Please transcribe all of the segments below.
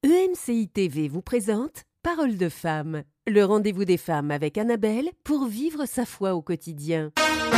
EMCI TV vous présente Parole de femme, le rendez-vous des femmes avec Annabelle pour vivre sa foi au quotidien.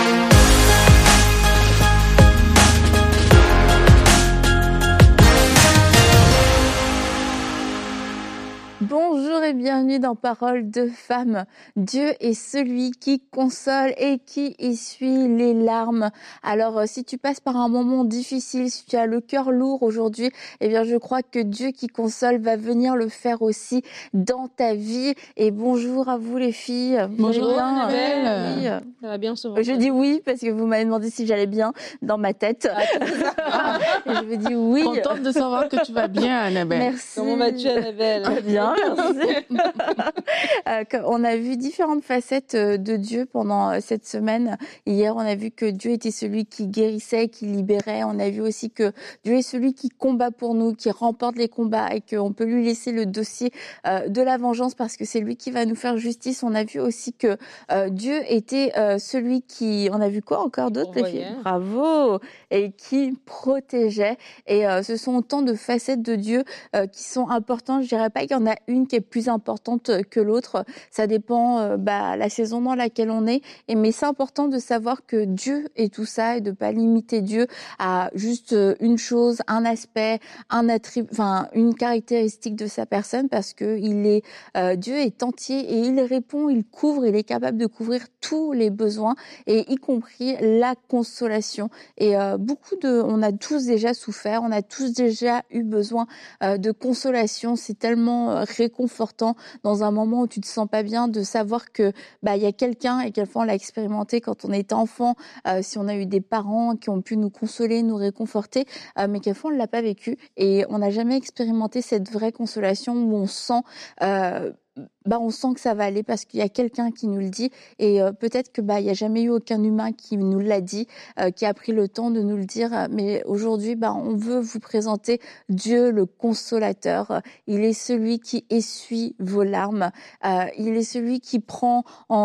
Bonjour et bienvenue dans Parole de femme. Dieu est celui qui console et qui essuie les larmes. Alors, si tu passes par un moment difficile, si tu as le cœur lourd aujourd'hui, eh bien, je crois que Dieu qui console va venir le faire aussi dans ta vie. Et bonjour à vous les filles. Bonjour Annabelle. Oui. Ça va bien ce vendredi. Je dis oui parce que vous m'avez demandé si j'allais bien dans ma tête. Et je vous dis oui. Contente de savoir que tu vas bien, Annabelle. Merci. Comment vas-tu, Annabelle? Très bien, merci. On a vu différentes facettes de Dieu pendant cette semaine. Hier, on a vu que Dieu était celui qui guérissait, qui libérait. On a vu aussi que Dieu est celui qui combat pour nous, qui remporte les combats et qu'on peut lui laisser le dossier de la vengeance parce que c'est lui qui va nous faire justice. On a vu aussi que Dieu était celui qui... On a vu quoi encore d'autre, les filles? Bravo! Et qui protégeait. Et ce sont autant de facettes de Dieu qui sont importantes. Je dirais pas qu'il y en a une qui est plus importante que l'autre. Ça dépend la saison dans laquelle on est. Mais c'est important de savoir que Dieu est tout ça et de pas limiter Dieu à juste une chose, un aspect, un attribut, enfin une caractéristique de sa personne parce que Dieu est entier et il répond, il couvre, il est capable de couvrir tous les besoins et y compris la consolation. Et on a tous déjà souffert, on a tous déjà eu besoin de consolation. C'est tellement réconfortant dans un moment où tu te sens pas bien de savoir que il y a quelqu'un et quelquefois on l'a expérimenté quand on était enfant, si on a eu des parents qui ont pu nous consoler, nous réconforter, mais quelquefois on l'a pas vécu et on n'a jamais expérimenté cette vraie consolation où on sent que ça va aller parce qu'il y a quelqu'un qui nous le dit et peut-être que il y a jamais eu aucun humain qui nous l'a dit, qui a pris le temps de nous le dire, mais aujourd'hui on veut vous présenter Dieu le consolateur. Il est celui qui essuie vos larmes, il est celui qui prend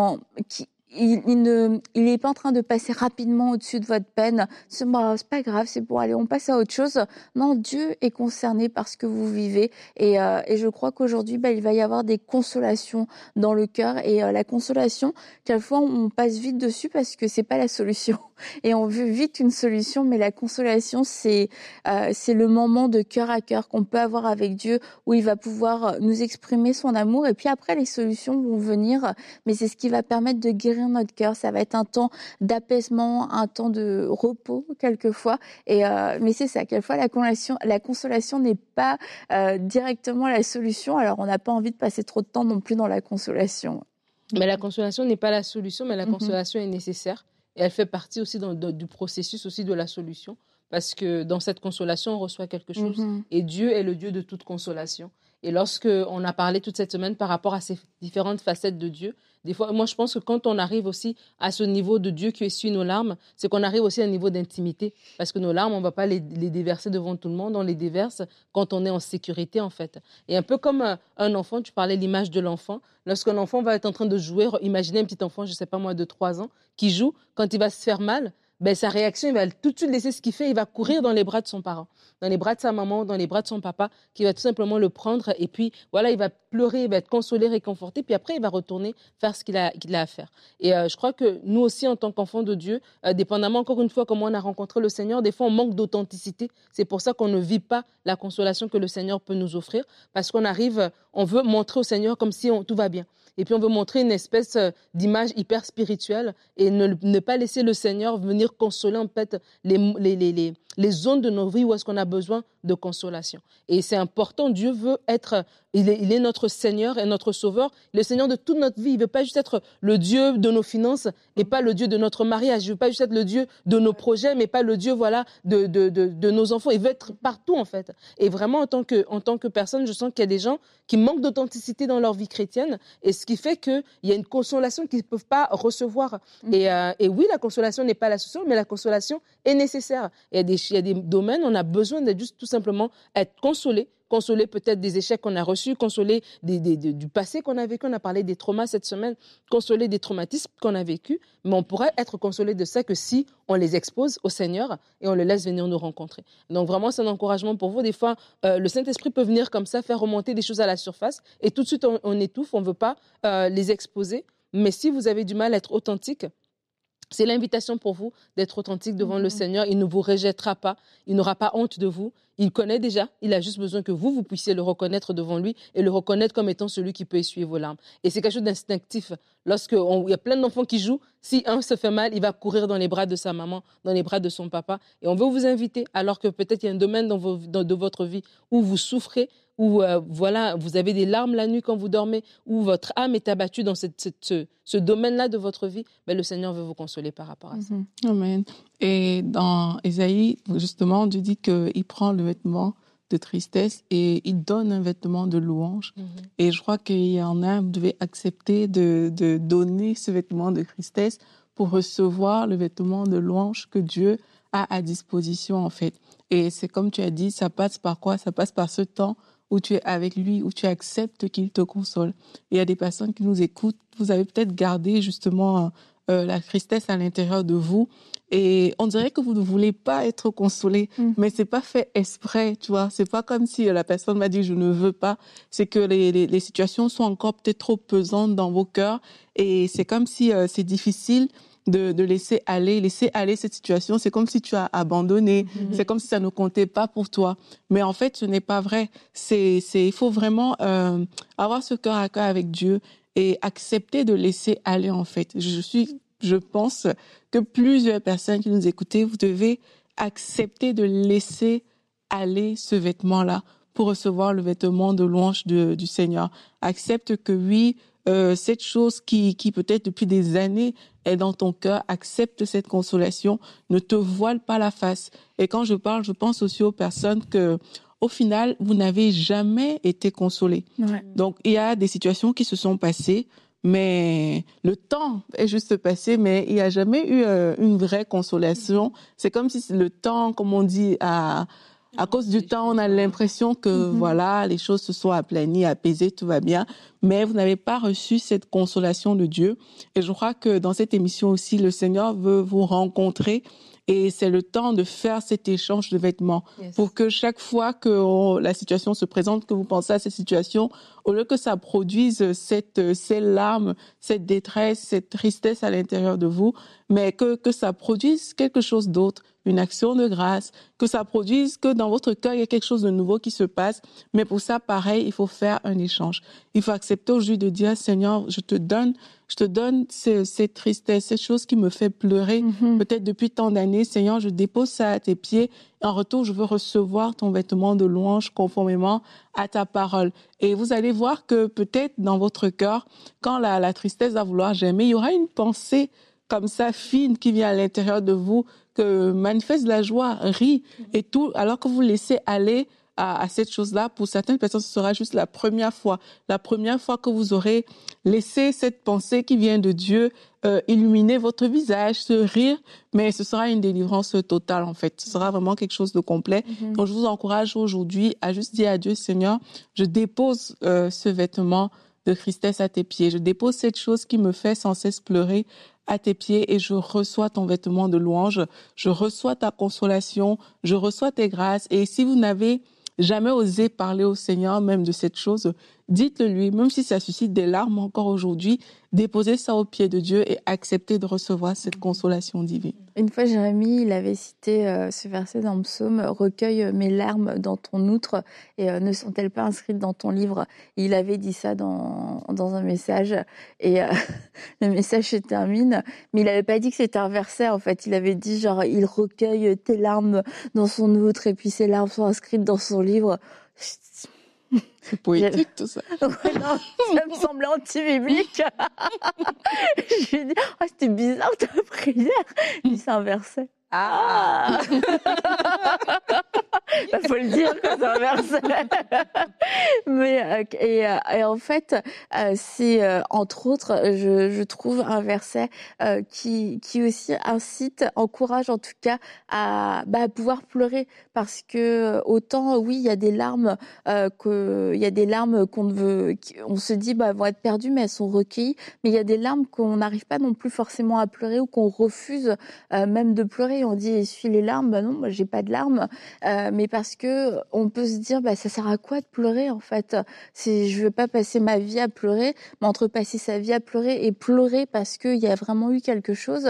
il n'est pas en train de passer rapidement au-dessus de votre peine. C'est pas grave, c'est pour aller, on passe à autre chose. Non, Dieu est concerné par ce que vous vivez et je crois qu'aujourd'hui, il va y avoir des consolations dans le cœur et la consolation, quelquefois on passe vite dessus parce que c'est pas la solution et on veut vite une solution, mais la consolation c'est le moment de cœur à cœur qu'on peut avoir avec Dieu où il va pouvoir nous exprimer son amour et puis après les solutions vont venir, mais c'est ce qui va permettre de guérir notre cœur. Ça va être un temps d'apaisement, un temps de repos quelquefois. Mais c'est ça, quelquefois la consolation n'est pas directement la solution. Alors on n'a pas envie de passer trop de temps non plus dans la consolation. Mais la consolation n'est pas la solution, mais la consolation est nécessaire. Et elle fait partie aussi du processus aussi de la solution. Parce que dans cette consolation, on reçoit quelque chose. Et Dieu est le Dieu de toute consolation. Et lorsqu'on a parlé toute cette semaine par rapport à ces différentes facettes de Dieu, des fois, moi, je pense que quand on arrive aussi à ce niveau de Dieu qui essuie nos larmes, c'est qu'on arrive aussi à un niveau d'intimité. Parce que nos larmes, on ne va pas les déverser devant tout le monde, on les déverse quand on est en sécurité, en fait. Et un peu comme un enfant, tu parlais de l'image de l'enfant. Lorsqu'un enfant va être en train de jouer, imaginez un petit enfant, je ne sais pas moi, de 3 ans, qui joue, quand il va se faire mal, sa réaction, il va tout de suite laisser ce qu'il fait, il va courir dans les bras de son parent, dans les bras de sa maman, dans les bras de son papa, qui va tout simplement le prendre et puis voilà, il va pleurer, il va être consolé, réconforté, puis après il va retourner faire ce qu'il a à faire. Et je crois que nous aussi, en tant qu'enfants de Dieu, dépendamment encore une fois comment on a rencontré le Seigneur, des fois on manque d'authenticité. C'est pour ça qu'on ne vit pas la consolation que le Seigneur peut nous offrir, parce qu'on arrive, on veut montrer au Seigneur comme si tout va bien. Et puis on veut montrer une espèce d'image hyper spirituelle et ne pas laisser le Seigneur venir consoler en fait les zones de nos vies où est-ce qu'on a besoin de consolation. Et c'est important, Dieu veut être, il est notre Seigneur et notre Sauveur, le Seigneur de toute notre vie. Il ne veut pas juste être le Dieu de nos finances et pas le Dieu de notre mariage. Il ne veut pas juste être le Dieu de nos projets, mais pas le Dieu de nos enfants. Il veut être partout en fait. Et vraiment, en tant que personne, je sens qu'il y a des gens qui manquent d'authenticité dans leur vie chrétienne et ce qui fait qu'il y a une consolation qu'ils ne peuvent pas recevoir. Et oui, la consolation n'est pas la solution, mais la consolation est nécessaire. Et il y a des domaines où on a besoin d'être juste tout simplement être consolé consoler peut-être des échecs qu'on a reçus, consoler du passé qu'on a vécu. On a parlé des traumas cette semaine, consoler des traumatismes qu'on a vécus. Mais on pourrait être consolé de ça que si on les expose au Seigneur et on le laisse venir nous rencontrer. Donc vraiment, c'est un encouragement pour vous. Des fois, le Saint-Esprit peut venir comme ça, faire remonter des choses à la surface et tout de suite, on étouffe, on ne veut pas les exposer. Mais si vous avez du mal à être authentique, c'est l'invitation pour vous d'être authentique devant le Seigneur. Il ne vous rejettera pas. Il n'aura pas honte de vous. Il connaît déjà. Il a juste besoin que vous puissiez le reconnaître devant lui et le reconnaître comme étant celui qui peut essuyer vos larmes. Et c'est quelque chose d'instinctif. Lorsqu'il y a plein d'enfants qui jouent, si un se fait mal, il va courir dans les bras de sa maman, dans les bras de son papa. Et on veut vous inviter, alors que peut-être il y a un domaine de votre vie où vous souffrez, où vous avez des larmes la nuit quand vous dormez, où votre âme est abattue dans ce domaine-là de votre vie, le Seigneur veut vous consoler par rapport à ça. Amen. Et dans Ésaïe, justement, Dieu dit qu'il prend le vêtement de tristesse et il donne un vêtement de louange. Et je crois qu'il y en a, vous devez accepter de donner ce vêtement de tristesse pour recevoir le vêtement de louange que Dieu a à disposition, en fait. Et c'est comme tu as dit, ça passe par quoi? Ça passe par ce temps où tu es avec lui, où tu acceptes qu'il te console. Et il y a des personnes qui nous écoutent, vous avez peut-être gardé justement la tristesse à l'intérieur de vous et on dirait que vous ne voulez pas être consolé, mais c'est pas fait exprès, tu vois. C'est pas comme si la personne m'a dit je ne veux pas, c'est que les situations sont encore peut-être trop pesantes dans vos cœurs et c'est comme si c'est difficile de laisser aller cette situation. C'est comme si tu as abandonné. C'est comme si ça ne comptait pas pour toi. Mais en fait, ce n'est pas vrai. Il faut vraiment avoir ce cœur à cœur avec Dieu et accepter de laisser aller, en fait. Je pense que plusieurs personnes qui nous écoutent, vous devez accepter de laisser aller ce vêtement-là pour recevoir le vêtement de louange du Seigneur. Accepte que oui, cette chose qui peut-être depuis des années est dans ton cœur, accepte cette consolation, ne te voile pas la face. Et quand je parle, je pense aussi aux personnes que, au final, vous n'avez jamais été consolés. Ouais. Donc, il y a des situations qui se sont passées, mais le temps est juste passé, mais il n'y a jamais eu une vraie consolation. C'est comme si le temps, comme on dit, à cause du temps, on a l'impression que voilà, les choses se sont aplanies, apaisées, tout va bien, mais vous n'avez pas reçu cette consolation de Dieu. Et je crois que dans cette émission aussi, le Seigneur veut vous rencontrer et c'est le temps de faire cet échange de vêtements pour que chaque fois que la situation se présente, que vous pensez à cette situation, au lieu que ça produise ces larmes, cette détresse, cette tristesse à l'intérieur de vous, mais que ça produise quelque chose d'autre, une action de grâce, que ça produise que dans votre cœur, il y a quelque chose de nouveau qui se passe. Mais pour ça, pareil, il faut faire un échange. Il faut accepter aujourd'hui de dire, Seigneur, je te donne cette tristesse, cette chose qui me fait pleurer, peut-être depuis tant d'années. Seigneur, je dépose ça à tes pieds. En retour, je veux recevoir ton vêtement de louange conformément à ta parole. Et vous allez voir que peut-être dans votre cœur, quand la tristesse va vouloir germer, il y aura une pensée comme ça, fine, qui vient à l'intérieur de vous, que manifeste la joie, rit et tout, alors que vous laissez aller à cette chose-là. Pour certaines personnes, ce sera juste la première fois que vous aurez laissé cette pensée qui vient de Dieu illuminer votre visage, se rire, mais ce sera une délivrance totale en fait. Ce sera vraiment quelque chose de complet. Donc je vous encourage aujourd'hui à juste dire à Dieu, Seigneur, je dépose ce vêtement de tristesse à tes pieds. Je dépose cette chose qui me fait sans cesse pleurer à tes pieds et je reçois ton vêtement de louange. Je reçois ta consolation. Je reçois tes grâces. Et si vous n'avez jamais osé parler au Seigneur même de cette chose, dites-le lui, même si ça suscite des larmes encore aujourd'hui, déposez ça aux pieds de Dieu et acceptez de recevoir cette consolation divine. Une fois, Jérémie, il avait cité ce verset dans le psaume, « Recueille mes larmes dans ton outre et ne sont-elles pas inscrites dans ton livre ?» Il avait dit ça dans un message et le message se termine, mais il n'avait pas dit que c'était un verset en fait. Il avait dit genre, il recueille tes larmes dans son outre et puis ces larmes sont inscrites dans son livre. C'est poétique tout ça. Ouais, non, ça me semblait anti-biblique. Je lui ai dit, oh, c'était bizarre ta prière. Il dit, c'est un verset. Ah. Faut le dire, quoi, c'est un verset. Mais et en fait, c'est entre autres, je trouve un verset qui aussi incite, encourage en tout cas à pouvoir pleurer, parce que autant oui, il y a des larmes qu'on veut, on se dit vont être perdues, mais elles sont recueillies. Mais il y a des larmes qu'on n'arrive pas non plus forcément à pleurer, ou qu'on refuse même de pleurer. On dit essuie les larmes, non, moi j'ai pas de larmes, mais parce que on peut se dire ça sert à quoi de pleurer en fait. Je veux pas passer ma vie à pleurer, mais entre passer sa vie à pleurer et pleurer parce qu'il y a vraiment eu quelque chose,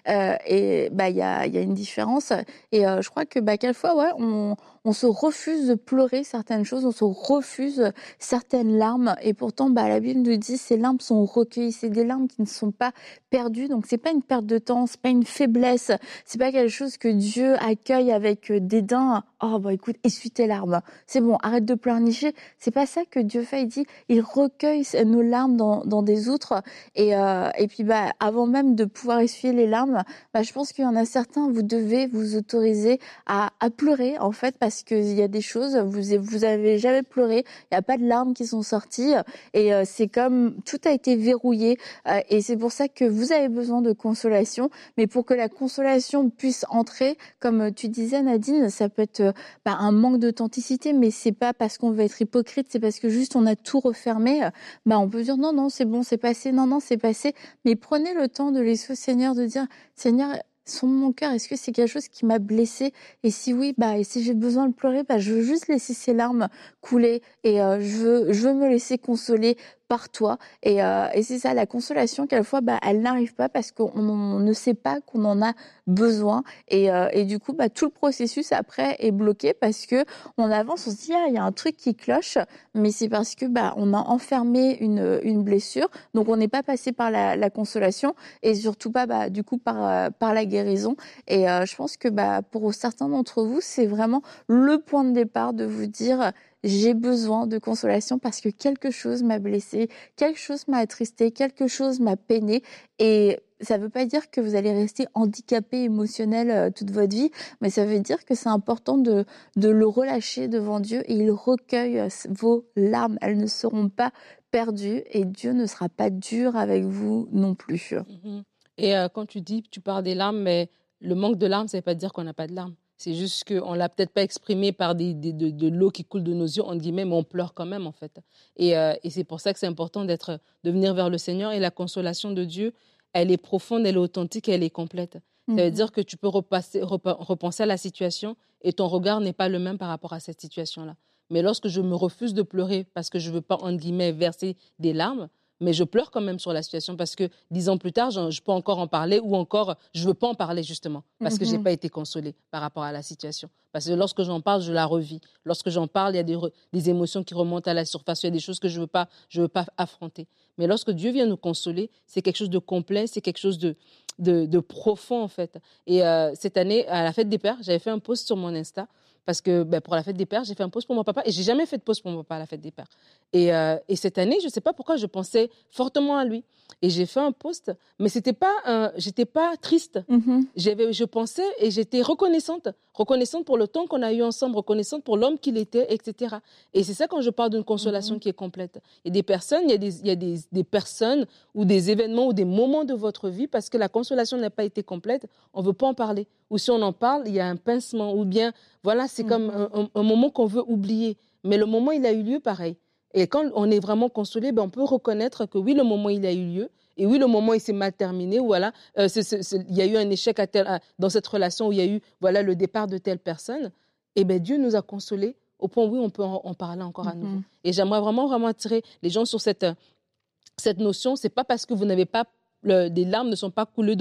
et il y a une différence. Et je crois que quelquefois on se refuse de pleurer certaines choses, on se refuse certaines larmes, et pourtant la Bible nous dit ces larmes sont recueillies, c'est des larmes qui ne sont pas perdues, donc c'est pas une perte de temps, c'est pas une faiblesse, c'est pas quelque chose que Dieu accueille avec dédain. Oh écoute, essuie tes larmes, c'est bon, arrête de pleurnicher. C'est pas ça que Dieu fait. Il dit, il recueille nos larmes dans des outres, et puis avant même de pouvoir essuyer les larmes, je pense qu'il y en a certains, vous devez vous autoriser à pleurer en fait, parce qu'il y a des choses, vous avez jamais pleuré, il y a pas de larmes qui sont sorties, et c'est comme tout a été verrouillé, et c'est pour ça que vous avez besoin de consolation. Mais pour que la consolation puisse entrer, comme tu disais Nadine, ça peut être un manque d'authenticité, mais c'est pas parce qu'on veut être hypocrite, c'est parce que juste on a tout refermé. On peut dire non, c'est bon, c'est passé, non, c'est passé. Mais prenez le temps de laisser au Seigneur, de dire Seigneur, sonde mon cœur, est-ce que c'est quelque chose qui m'a blessée? Et si oui, et si j'ai besoin de pleurer, je veux juste laisser ces larmes couler, et je veux me laisser consoler par toi. Et c'est ça, la consolation, quelquefois, elle n'arrive pas parce qu'on ne sait pas qu'on en a besoin. Et du coup, tout le processus après est bloqué, parce que on avance, on se dit, il y a un truc qui cloche, mais c'est parce que on a enfermé une blessure, donc on n'est pas passé par la consolation, et surtout pas du coup par la guérison. Et je pense que pour certains d'entre vous, c'est vraiment le point de départ de vous dire j'ai besoin de consolation parce que quelque chose m'a blessé, quelque chose m'a attristé, quelque chose m'a peiné. Et ça ne veut pas dire que vous allez rester handicapé émotionnel toute votre vie, mais ça veut dire que c'est important de le relâcher devant Dieu, et il recueille vos larmes. Elles ne seront pas perdues, et Dieu ne sera pas dur avec vous non plus. Et quand tu parles des larmes, mais le manque de larmes, ça ne veut pas dire qu'on n'a pas de larmes. C'est juste qu'on ne l'a peut-être pas exprimé par de l'eau qui coule de nos yeux, on dit mais on pleure quand même en fait. Et c'est pour ça que c'est important de venir vers le Seigneur, et la consolation de Dieu, elle est profonde, elle est authentique, elle est complète. Ça veut dire que tu peux repenser à la situation, et ton regard n'est pas le même par rapport à cette situation-là. Mais lorsque je me refuse de pleurer parce que je ne veux pas, entre guillemets, verser des larmes, mais je pleure quand même sur la situation, parce que 10 ans plus tard, je peux encore en parler, ou encore, je ne veux pas en parler justement, parce que je n'ai pas été consolée par rapport à la situation. Parce que lorsque j'en parle, je la revis. Lorsque j'en parle, il y a des émotions qui remontent à la surface, il y a des choses que je ne veux pas affronter. Mais lorsque Dieu vient nous consoler, c'est quelque chose de complet, c'est quelque chose de profond en fait. Et cette année, à la fête des pères, j'avais fait un post sur mon Insta, parce que pour la fête des pères, j'ai fait un post pour mon papa, et j'ai jamais fait de post pour mon papa à la fête des pères. Et cette année, je ne sais pas pourquoi, je pensais fortement à lui. Et j'ai fait un post, mais j'étais pas triste. Je pensais, et j'étais reconnaissante pour le temps qu'on a eu ensemble, reconnaissante pour l'homme qu'il était, etc. Et c'est ça quand je parle d'une consolation qui est complète. Il y a des personnes, il y a des personnes ou des événements ou des moments de votre vie, parce que la consolation n'a pas été complète, on ne veut pas en parler. Ou si on en parle, il y a un pincement, ou bien, voilà, c'est comme un moment qu'on veut oublier. Mais le moment, il a eu lieu pareil. Et quand on est vraiment consolé, on peut reconnaître que oui, le moment, il a eu lieu. Et oui, le moment, il s'est mal terminé. Voilà, il y a eu un échec dans cette relation, où il y a eu le départ de telle personne. Et Dieu nous a consolés au point où oui, on peut en parler encore à nouveau. Et j'aimerais vraiment, vraiment attirer les gens sur cette notion. Ce n'est pas parce que vous n'avez pas des larmes n'ont pas coulé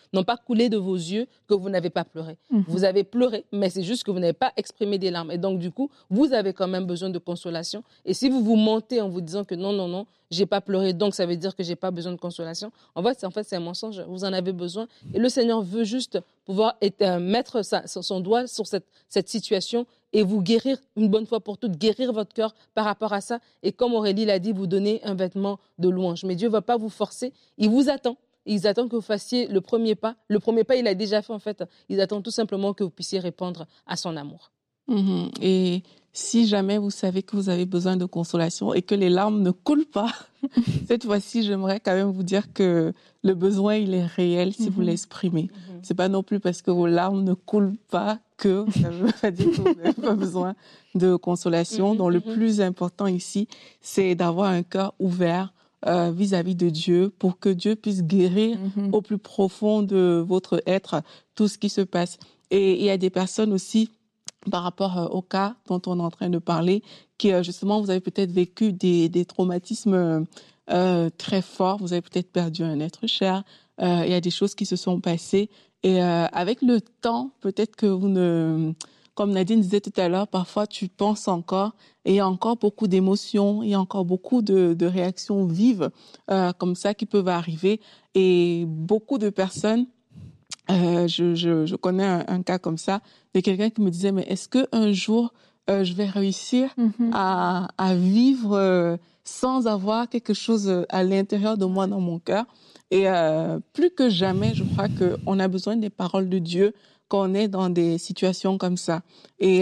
de vos yeux que vous n'avez pas pleuré. Vous avez pleuré, mais c'est juste que vous n'avez pas exprimé des larmes. Et donc, du coup, vous avez quand même besoin de consolation. Et si vous vous mentez en vous disant que non, j'ai pas pleuré, donc ça veut dire que j'ai pas besoin de consolation, en fait, c'est un mensonge. Vous en avez besoin. Et le Seigneur veut juste pouvoir mettre son doigt sur cette situation et vous guérir une bonne fois pour toutes, guérir votre cœur par rapport à ça. Et comme Aurélie l'a dit, vous donner un vêtement de louange. Mais Dieu ne va pas vous forcer. Il vous attend. Ils attendent que vous fassiez le premier pas. Le premier pas, il a déjà fait en fait. Ils attendent tout simplement que vous puissiez répondre à son amour. Et si jamais vous savez que vous avez besoin de consolation et que les larmes ne coulent pas, cette fois-ci, j'aimerais quand même vous dire que le besoin, il est réel si vous l'exprimez. C'est pas non plus parce que vos larmes ne coulent pas que ça veut pas dire que vous n'avez pas besoin de consolation. Donc, le plus important ici, c'est d'avoir un cœur ouvert vis-à-vis de Dieu pour que Dieu puisse guérir au plus profond de votre être tout ce qui se passe. Et il y a des personnes aussi, par rapport au cas dont on est en train de parler, qui justement, vous avez peut-être vécu des traumatismes très forts, vous avez peut-être perdu un être cher, il y a des choses qui se sont passées et avec le temps, peut-être que vous ne... Comme Nadine disait tout à l'heure, parfois tu penses encore et il y a encore beaucoup d'émotions, il y a encore beaucoup de réactions vives comme ça qui peuvent arriver et beaucoup de personnes je connais un cas comme ça de quelqu'un qui me disait mais est-ce que un jour je vais réussir à vivre sans avoir quelque chose à l'intérieur de moi dans mon cœur et plus que jamais je crois que on a besoin des paroles de Dieu quand on est dans des situations comme ça et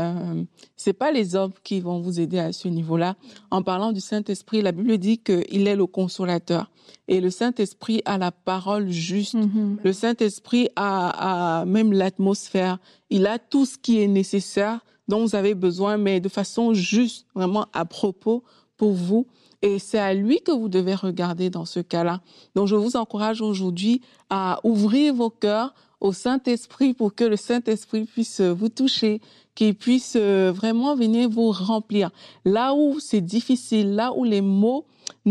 c'est pas les hommes qui vont vous aider à ce niveau-là. En parlant du Saint-Esprit, la Bible dit qu'il est le consolateur. Et le Saint-Esprit a la parole juste. Le Saint-Esprit a même l'atmosphère. Il a tout ce qui est nécessaire dont vous avez besoin, mais de façon juste, vraiment à propos pour vous. Et c'est à lui que vous devez regarder dans ce cas-là. Donc, je vous encourage aujourd'hui à ouvrir vos cœurs au Saint-Esprit pour que le Saint-Esprit puisse vous toucher, qu'il puisse vraiment venir vous remplir. Là où c'est difficile, là où les mots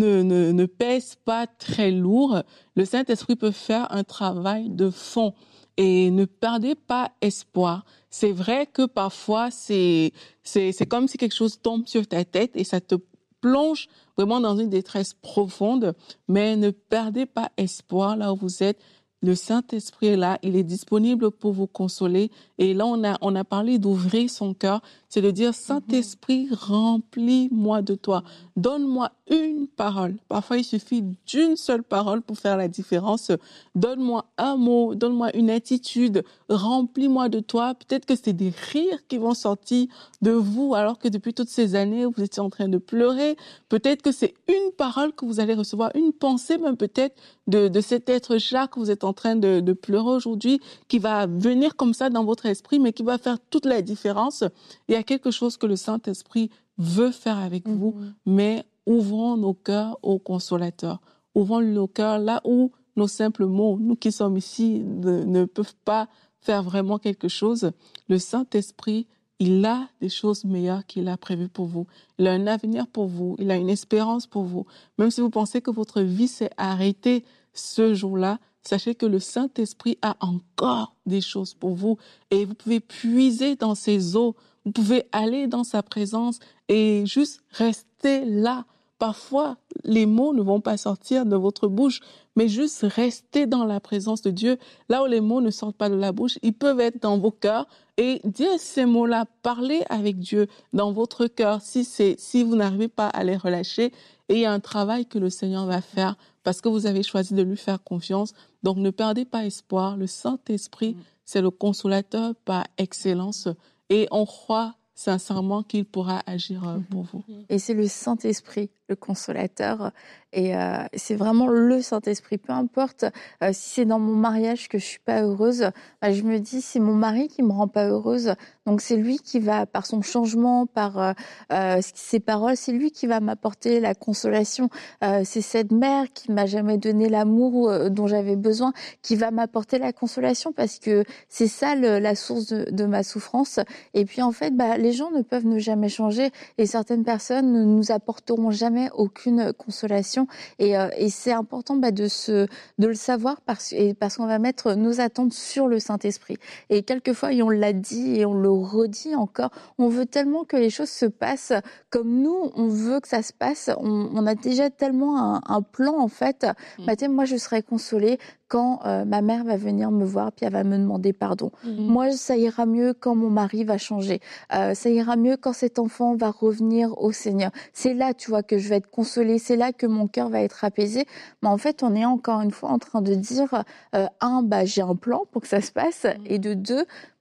ne pèsent pas très lourd, le Saint-Esprit peut faire un travail de fond. Et ne perdez pas espoir. C'est vrai que parfois, c'est comme si quelque chose tombe sur ta tête et ça te plonge vraiment dans une détresse profonde, mais ne perdez pas espoir là où vous êtes. Le Saint-Esprit est là, il est disponible pour vous consoler. Et là, on a parlé d'ouvrir son cœur, c'est de dire, Saint-Esprit, remplis-moi de toi. Donne-moi une parole. Parfois, il suffit d'une seule parole pour faire la différence. Donne-moi un mot, donne-moi une attitude, remplis-moi de toi. Peut-être que c'est des rires qui vont sortir de vous alors que depuis toutes ces années, vous étiez en train de pleurer. Peut-être que c'est une parole que vous allez recevoir, une pensée même peut-être de cet être-là que vous êtes en train de pleurer aujourd'hui, qui va venir comme ça dans votre esprit, mais qui va faire toute la différence. Il y a quelque chose que le Saint-Esprit veut faire avec vous, mais ouvrons nos cœurs au consolateur. Ouvrons nos cœurs là où nos simples mots, nous qui sommes ici, ne peuvent pas faire vraiment quelque chose. Le Saint-Esprit, il a des choses meilleures qu'il a prévues pour vous. Il a un avenir pour vous. Il a une espérance pour vous. Même si vous pensez que votre vie s'est arrêtée ce jour-là, sachez que le Saint-Esprit a encore des choses pour vous. Et vous pouvez puiser dans ses eaux. Vous pouvez aller dans sa présence et juste rester là. Parfois, les mots ne vont pas sortir de votre bouche, mais juste rester dans la présence de Dieu. Là où les mots ne sortent pas de la bouche, ils peuvent être dans vos cœurs et dire ces mots-là, parler avec Dieu dans votre cœur si vous n'arrivez pas à les relâcher. Et il y a un travail que le Seigneur va faire parce que vous avez choisi de lui faire confiance. Donc, ne perdez pas espoir. Le Saint-Esprit, c'est le consolateur par excellence et on croit sincèrement qu'il pourra agir pour vous. Et c'est le Saint-Esprit, le consolateur. Et c'est vraiment le Saint-Esprit. Peu importe si c'est dans mon mariage que je suis pas heureuse, je me dis c'est mon mari qui me rend pas heureuse. Donc c'est lui qui va, par son changement, par ses paroles, c'est lui qui va m'apporter la consolation. C'est cette mère qui m'a jamais donné l'amour dont j'avais besoin, qui va m'apporter la consolation parce que c'est ça la source de ma souffrance. Et puis en fait, les gens ne peuvent ne jamais changer et certaines personnes ne nous apporteront jamais aucune consolation. Et c'est important de le savoir parce qu'on va mettre nos attentes sur le Saint-Esprit. Et quelquefois, et on l'a dit et on le redit encore, on veut tellement que les choses se passent comme nous, on veut que ça se passe. On a déjà tellement un plan en fait. Moi, je serai consolée quand ma mère va venir me voir puis elle va me demander pardon. Moi, ça ira mieux quand mon mari va changer. Ça ira mieux quand cet enfant va revenir au Seigneur. C'est là, tu vois, que je vais être consolée. C'est là que mon cœur va être apaisé. Mais en fait, on est encore une fois en train de dire j'ai un plan pour que ça se passe. Et de deux,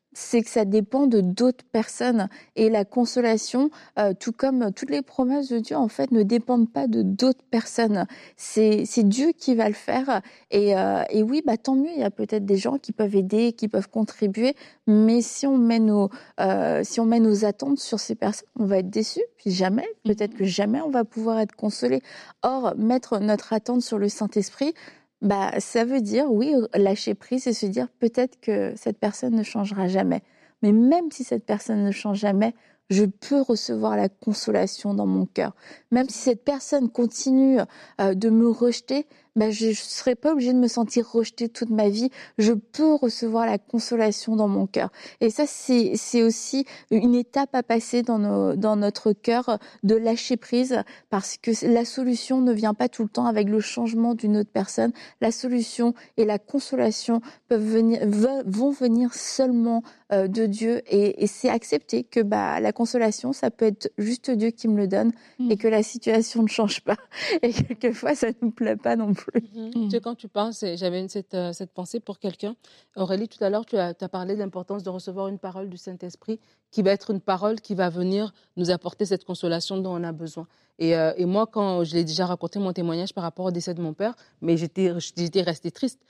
c'est que ça dépend de d'autres personnes. Et la consolation, tout comme toutes les promesses de Dieu, en fait, ne dépendent pas de d'autres personnes. C'est Dieu qui va le faire. Et oui, tant mieux, il y a peut-être des gens qui peuvent aider, qui peuvent contribuer. Mais si on met nos attentes sur ces personnes, on va être déçus. Puis peut-être que jamais on va pouvoir être consolé. Or, mettre notre attente sur le Saint-Esprit, ça veut dire, oui, lâcher prise et se dire peut-être que cette personne ne changera jamais. Mais même si cette personne ne change jamais, je peux recevoir la consolation dans mon cœur. Même si cette personne continue de me rejeter, je ne serai pas obligée de me sentir rejetée toute ma vie. Je peux recevoir la consolation dans mon cœur. Et ça, c'est aussi une étape à passer dans notre cœur, de lâcher prise, parce que la solution ne vient pas tout le temps avec le changement d'une autre personne. La solution et la consolation vont venir seulement de Dieu. Et c'est accepter que la consolation, ça peut être juste Dieu qui me le donne et que la situation ne change pas. Et quelquefois, ça ne nous plaît pas non plus. Tu sais, quand tu penses, j'avais cette pensée pour quelqu'un. Aurélie, tout à l'heure, tu as parlé de l'importance de recevoir une parole du Saint-Esprit qui va être une parole qui va venir nous apporter cette consolation dont on a besoin. Et moi, quand je l'ai déjà raconté mon témoignage par rapport au décès de mon père, mais j'étais restée triste.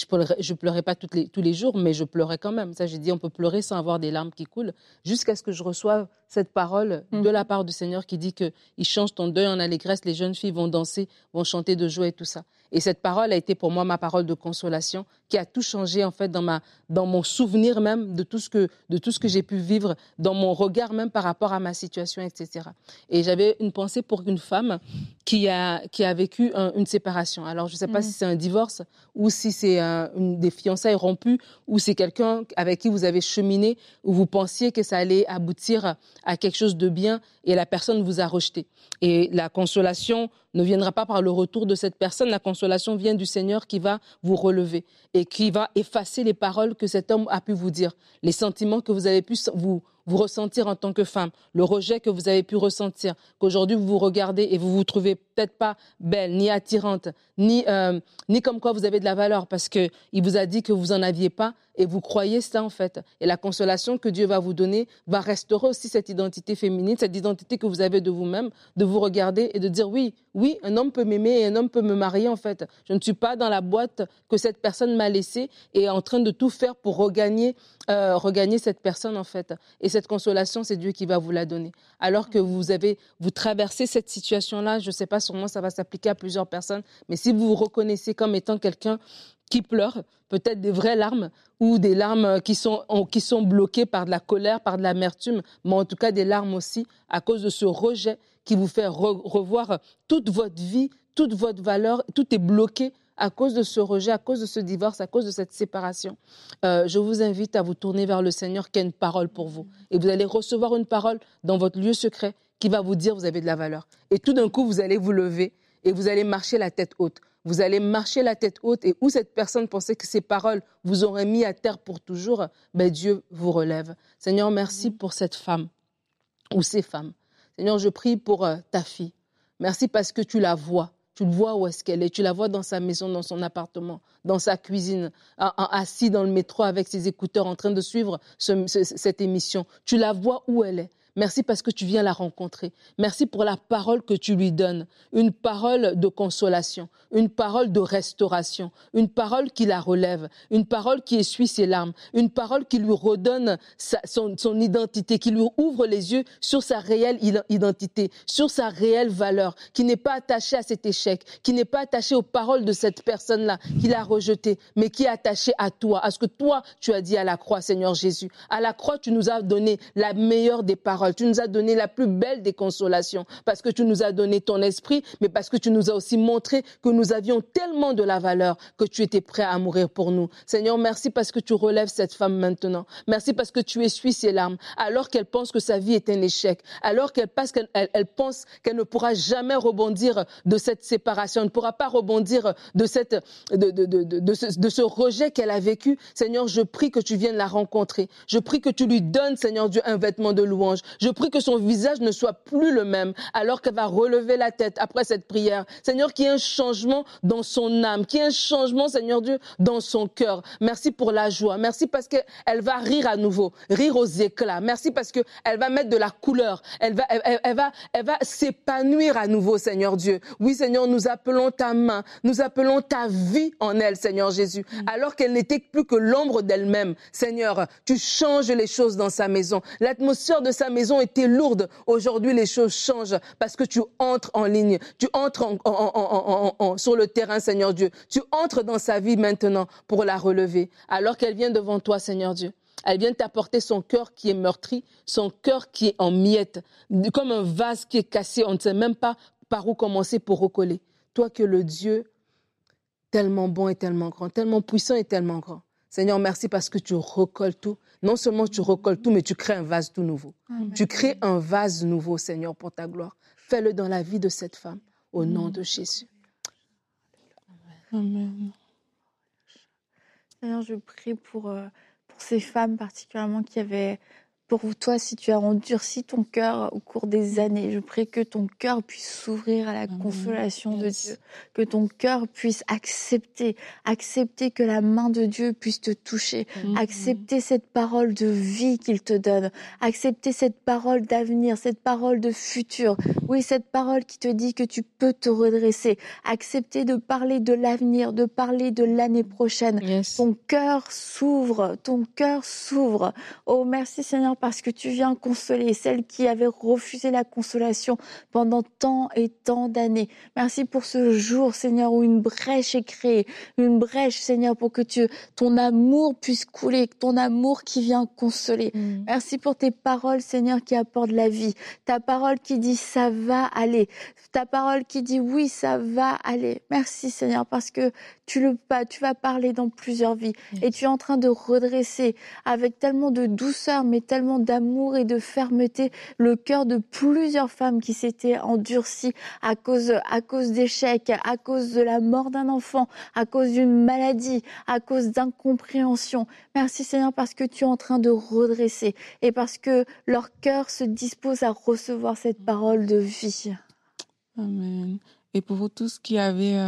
Je pleurais pas tous les jours, mais je pleurais quand même. Ça, j'ai dit, on peut pleurer sans avoir des larmes qui coulent, jusqu'à ce que je reçoive cette parole de la part du Seigneur qui dit qu'il change ton deuil en allégresse, les jeunes filles vont danser, vont chanter de joie et tout ça. Et cette parole a été pour moi ma parole de consolation, qui a tout changé en fait dans mon souvenir même de tout ce que j'ai pu vivre, dans mon regard même par rapport à ma situation, etc. Et j'avais une pensée pour une femme qui a vécu une séparation. Alors je ne sais pas si c'est un divorce ou si c'est des fiançailles rompues ou c'est quelqu'un avec qui vous avez cheminé où vous pensiez que ça allait aboutir à quelque chose de bien et la personne vous a rejeté. Et la consolation ne viendra pas par le retour de cette personne. La consolation vient du Seigneur qui va vous relever et qui va effacer les paroles que cet homme a pu vous dire, les sentiments que vous avez pu vous ressentir en tant que femme, le rejet que vous avez pu ressentir, qu'aujourd'hui vous vous regardez et vous vous trouvez peut-être pas belle, ni attirante, ni comme quoi vous avez de la valeur parce qu'il vous a dit que vous en aviez pas et vous croyez ça en fait. Et la consolation que Dieu va vous donner va restaurer aussi cette identité féminine, cette identité que vous avez de vous-même, de vous regarder et de dire oui, un homme peut m'aimer et un homme peut me marier en fait. Je ne suis pas dans la boîte que cette personne m'a laissée et en train de tout faire pour regagner cette personne en fait. Et cette consolation, c'est Dieu qui va vous la donner. Alors que vous traversez cette situation-là, je ne sais pas, sûrement ça va s'appliquer à plusieurs personnes, mais si vous vous reconnaissez comme étant quelqu'un qui pleure, peut-être des vraies larmes ou des larmes qui sont bloquées par de la colère, par de l'amertume, mais en tout cas des larmes aussi à cause de ce rejet qui vous fait revoir toute votre vie, toute votre valeur, tout est bloqué à cause de ce rejet, à cause de ce divorce, à cause de cette séparation. Je vous invite à vous tourner vers le Seigneur qui a une parole pour vous. Et vous allez recevoir une parole dans votre lieu secret qui va vous dire vous avez de la valeur. Et tout d'un coup, vous allez vous lever et vous allez marcher la tête haute. Vous allez marcher la tête haute et où cette personne pensait que ces paroles vous auraient mis à terre pour toujours, Dieu vous relève. Seigneur, merci pour cette femme ou ces femmes. Seigneur, je prie pour ta fille. Merci parce que tu la vois. Tu le vois où est-ce qu'elle est. Tu la vois dans sa maison, dans son appartement, dans sa cuisine, assis dans le métro avec ses écouteurs en train de suivre cette émission. Tu la vois où elle est. Merci parce que tu viens la rencontrer. Merci pour la parole que tu lui donnes. Une parole de consolation, une parole de restauration, une parole qui la relève, une parole qui essuie ses larmes, une parole qui lui redonne son identité, qui lui ouvre les yeux sur sa réelle identité, sur sa réelle valeur, qui n'est pas attachée à cet échec, qui n'est pas attachée aux paroles de cette personne-là qui l'a rejetée, mais qui est attachée à toi, à ce que toi, tu as dit à la croix, Seigneur Jésus. À la croix, tu nous as donné la meilleure des paroles. Tu nous as donné la plus belle des consolations parce que tu nous as donné ton esprit, mais parce que tu nous as aussi montré que nous avions tellement de la valeur que tu étais prêt à mourir pour nous. Seigneur, merci parce que tu relèves cette femme maintenant. Merci parce que tu essuies ses larmes alors qu'elle pense que sa vie est un échec, alors qu'elle pense qu'elle ne pourra jamais rebondir de cette séparation, elle ne pourra pas rebondir de ce rejet qu'elle a vécu. Seigneur, je prie que tu viennes la rencontrer. Je prie que tu lui donnes, Seigneur Dieu, un vêtement de louange. Je prie que son visage ne soit plus le même alors qu'elle va relever la tête après cette prière. Seigneur, qu'il y ait un changement dans son âme, qu'il y ait un changement, Seigneur Dieu, dans son cœur. Merci pour la joie. Merci parce qu'elle va rire à nouveau, rire aux éclats. Merci parce qu'elle va mettre de la couleur. Elle va s'épanouir à nouveau, Seigneur Dieu. Oui, Seigneur, nous appelons ta main, nous appelons ta vie en elle, Seigneur Jésus. Alors qu'elle n'était plus que l'ombre d'elle-même, Seigneur, tu changes les choses dans sa maison. L'atmosphère de sa maison était lourde. Aujourd'hui, les choses changent parce que tu entres en ligne. Tu entres sur le terrain, Seigneur Dieu. Tu entres dans sa vie maintenant pour la relever. Alors qu'elle vient devant toi, Seigneur Dieu. Elle vient t'apporter son cœur qui est meurtri, son cœur qui est en miettes, comme un vase qui est cassé. On ne sait même pas par où commencer pour recoller. Toi que le Dieu tellement bon et tellement grand, tellement puissant et tellement grand. Seigneur, merci parce que tu recolles tout. Non seulement tu recolles tout, mais tu crées un vase tout nouveau. Amen. Tu crées un vase nouveau, Seigneur, pour ta gloire. Fais-le dans la vie de cette femme, au nom de Jésus. Amen. Seigneur, je prie pour ces femmes particulièrement qui avaient... Pour toi, si tu as endurci ton cœur au cours des années, je prie que ton cœur puisse s'ouvrir à la consolation de Dieu, que ton cœur puisse accepter que la main de Dieu puisse te toucher, accepter cette parole de vie qu'il te donne, accepter cette parole d'avenir, cette parole de futur, oui, cette parole qui te dit que tu peux te redresser, accepter de parler de l'avenir, de parler de l'année prochaine. Yes. Ton cœur s'ouvre. Oh, merci Seigneur, parce que tu viens consoler celles qui avaient refusé la consolation pendant tant et tant d'années. Merci pour ce jour, Seigneur, où une brèche est créée. Une brèche, Seigneur, pour que ton amour puisse couler, ton amour qui vient consoler. Merci pour tes paroles, Seigneur, qui apportent la vie. Ta parole qui dit ça va aller. Ta parole qui dit oui, ça va aller. Merci, Seigneur, parce que tu vas parler dans plusieurs vies. Yes. Et tu es en train de redresser avec tellement de douceur, mais tellement d'amour et de fermeté, le cœur de plusieurs femmes qui s'étaient endurcies à cause d'échecs, à cause de la mort d'un enfant, à cause d'une maladie, à cause d'incompréhension. Merci Seigneur parce que tu es en train de redresser et parce que leur cœur se dispose à recevoir cette parole de vie. Amen. Et pour vous tous qui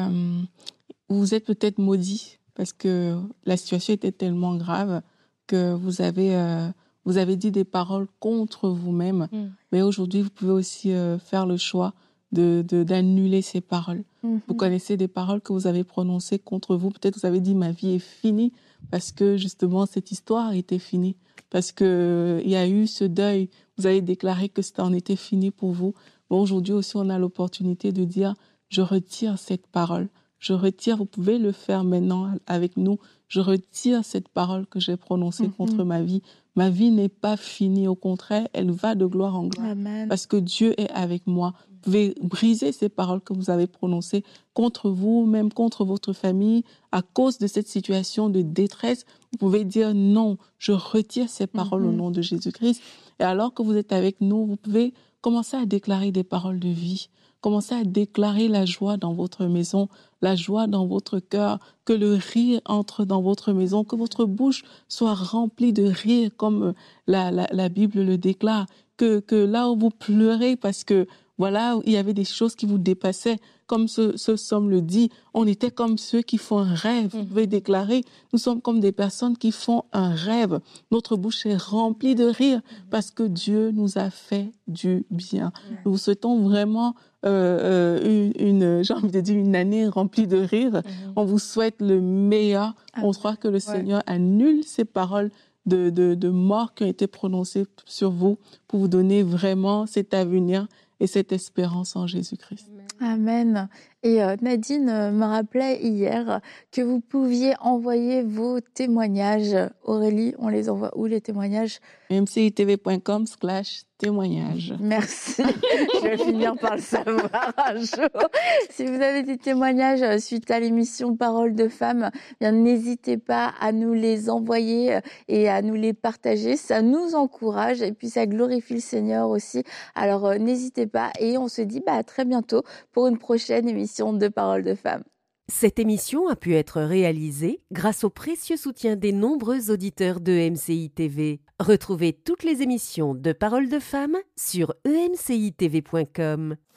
vous êtes peut-être maudits parce que la situation était tellement grave que vous avez dit des paroles contre vous-même. Mais aujourd'hui, vous pouvez aussi faire le choix d'annuler ces paroles. Vous connaissez des paroles que vous avez prononcées contre vous. Peut-être vous avez dit « ma vie est finie » parce que justement cette histoire était finie. Parce qu'il y a eu ce deuil. Vous avez déclaré que ça en était fini pour vous. Bon, aujourd'hui aussi, on a l'opportunité de dire « je retire cette parole ». Je retire, vous pouvez le faire maintenant avec nous. Je retire cette parole que j'ai prononcée contre ma vie. Ma vie n'est pas finie, au contraire, elle va de gloire en gloire. Amen. Parce que Dieu est avec moi. Vous pouvez briser ces paroles que vous avez prononcées contre vous, même contre votre famille, à cause de cette situation de détresse. Vous pouvez dire non, je retire ces paroles au nom de Jésus-Christ. Et alors que vous êtes avec nous, vous pouvez commencer à déclarer des paroles de vie. Commencez à déclarer la joie dans votre maison, la joie dans votre cœur, que le rire entre dans votre maison, que votre bouche soit remplie de rire comme la Bible le déclare, que là où vous pleurez parce que voilà, il y avait des choses qui vous dépassaient, comme ce psaume le dit, on était comme ceux qui font un rêve. Vous pouvez déclarer, nous sommes comme des personnes qui font un rêve. Notre bouche est remplie de rire parce que Dieu nous a fait du bien. Nous vous souhaitons vraiment j'ai envie de dire une année remplie de rire. On vous souhaite le meilleur. On croit que le Seigneur annule ces paroles de mort qui ont été prononcées sur vous pour vous donner vraiment cet avenir et cette espérance en Jésus-Christ. Amen. Et Nadine me rappelait hier que vous pouviez envoyer vos témoignages. Aurélie, on les envoie où les témoignages ? mcitv.com/témoignages. Merci. Je vais finir par le savoir un jour. Si vous avez des témoignages suite à l'émission Parole de Femmes, bien n'hésitez pas à nous les envoyer et à nous les partager. Ça nous encourage et puis ça glorifie le Seigneur aussi. Alors n'hésitez pas et on se dit à très bientôt pour une prochaine émission de Parole de Femmes. Cette émission a pu être réalisée grâce au précieux soutien des nombreux auditeurs de MCI TV. Retrouvez toutes les émissions de Paroles de Femmes sur emcitv.com.